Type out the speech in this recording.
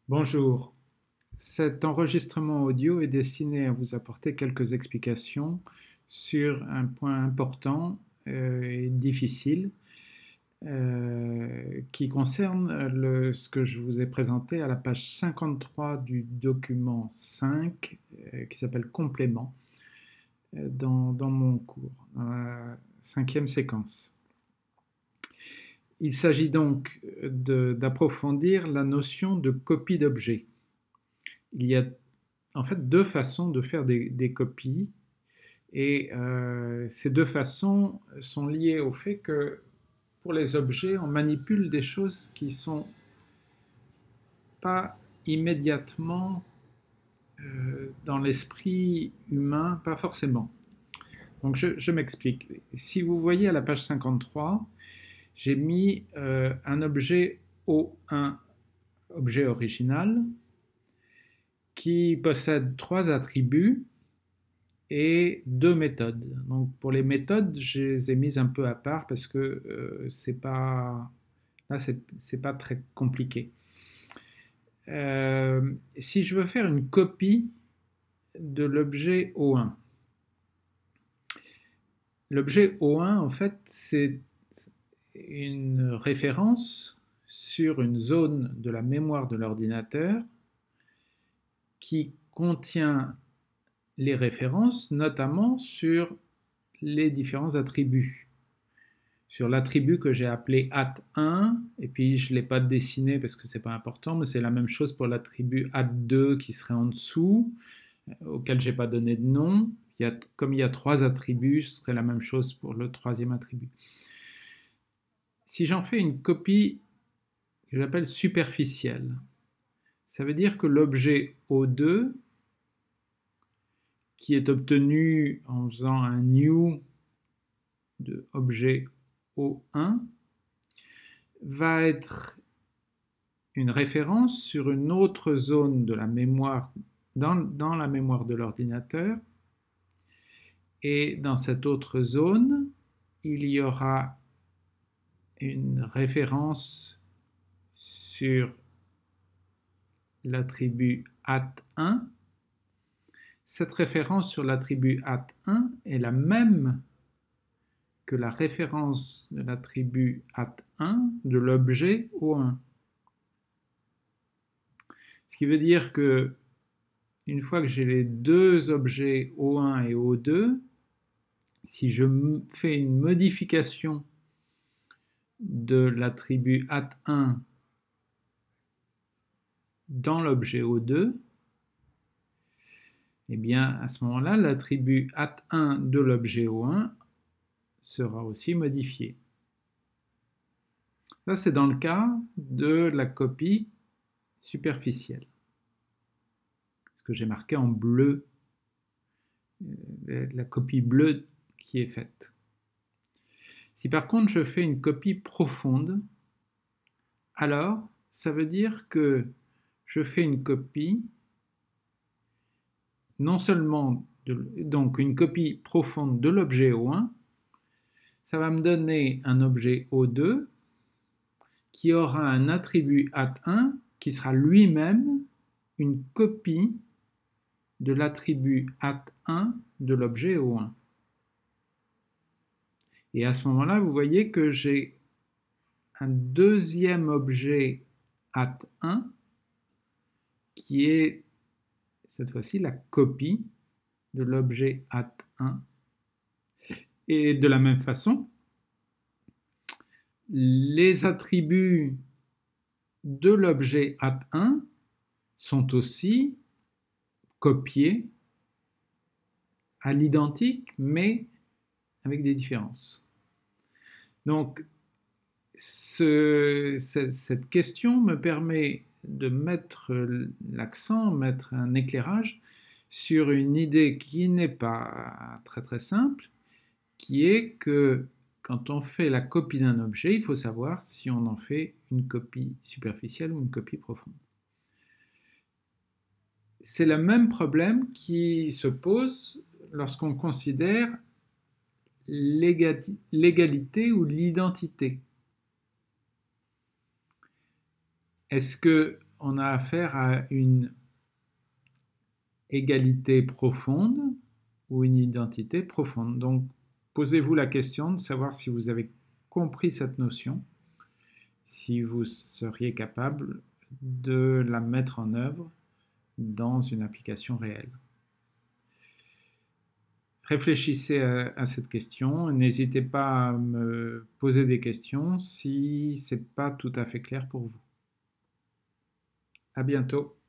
Bonjour. Cet enregistrement audio est destiné à vous apporter quelques explications sur un point important et difficile qui concerne ce que je vous ai présenté à la page 53 du document 5 qui s'appelle Complément dans mon cours, dans la cinquième séquence. Il s'agit donc d'approfondir la notion de copie d'objet. Il y a en fait deux façons de faire des copies et ces deux façons sont liées au fait que pour les objets, on manipule des choses qui ne sont pas immédiatement dans l'esprit humain, pas forcément. Donc je m'explique. Si vous voyez à la page 53, j'ai mis un objet O1, objet original, qui possède trois attributs et deux méthodes. Donc pour les méthodes, je les ai mises un peu à part parce que c'est pas là c'est pas très compliqué. Si je veux faire une copie de l'objet O1, l'objet O1 en fait c'est une référence sur une zone de la mémoire de l'ordinateur qui contient les références, notamment sur les différents attributs. Sur l'attribut que j'ai appelé at1, et puis je ne l'ai pas dessiné parce que ce n'est pas important, mais c'est la même chose pour l'attribut at2 qui serait en dessous, auquel je n'ai pas donné de nom. Comme il y a trois attributs, ce serait la même chose pour le troisième attribut. Si j'en fais une copie que j'appelle superficielle, ça veut dire que l'objet O2, qui est obtenu en faisant un new de objet O1, va être une référence sur une autre zone de la mémoire, dans la mémoire de l'ordinateur. Et dans cette autre zone, il y aura une référence sur l'attribut at1. Cette référence sur l'attribut at1 est la même que la référence de l'attribut at1 de l'objet O1. Ce qui veut dire que une fois que j'ai les deux objets O1 et O2, si je fais une modification de l'attribut at1 dans l'objet O2, eh bien à ce moment-là, l'attribut at1 de l'objet O1 sera aussi modifié. Ça, c'est dans le cas de la copie superficielle. Ce que j'ai marqué en bleu, la copie bleue qui est faite. Si par contre je fais une copie profonde, alors ça veut dire que je fais une copie, non seulement donc une copie profonde de l'objet O1, ça va me donner un objet O2 qui aura un attribut at1 qui sera lui-même une copie de l'attribut at1 de l'objet O1. Et à ce moment-là, vous voyez que j'ai un deuxième objet at1 qui est cette fois-ci la copie de l'objet at1. Et de la même façon, les attributs de l'objet at1 sont aussi copiés à l'identique, mais avec des différences. Donc, cette question me permet de mettre l'accent, mettre un éclairage sur une idée qui n'est pas très très simple, qui est que quand on fait la copie d'un objet, il faut savoir si on en fait une copie superficielle ou une copie profonde. C'est le même problème qui se pose lorsqu'on considère l'égalité ou l'identité. Est-ce que on a affaire à une égalité profonde ou une identité profonde. Donc, posez-vous la question de savoir si vous avez compris cette notion, si vous seriez capable de la mettre en œuvre dans une application réelle. Réfléchissez à cette question, n'hésitez pas à me poser des questions si ce n'est pas tout à fait clair pour vous. À bientôt.